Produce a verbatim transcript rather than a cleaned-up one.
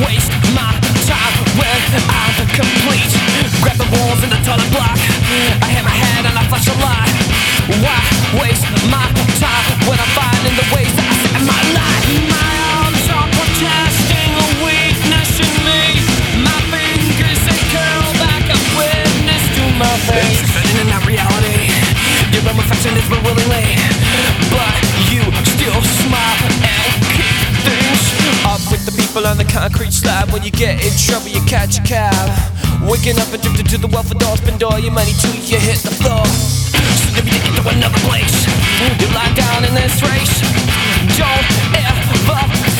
waste my time when I'm complete? Grab the walls in the toilet block, I hit my head and I flash a light. Why waste my time when I'm finding the ways that I set my life? My arms are protesting a weakness in me. My fingers, they curl back a witness to my face. It's in that reality, your own affection is willingly, but you still smile and keep things up with the people on the concrete slab. When you get in trouble, you catch a cab. Waking up and drifting to the wealth of door, spend all your money till you hit the floor. Soon you'll be taken to another place. You lie down in this race. Don't ever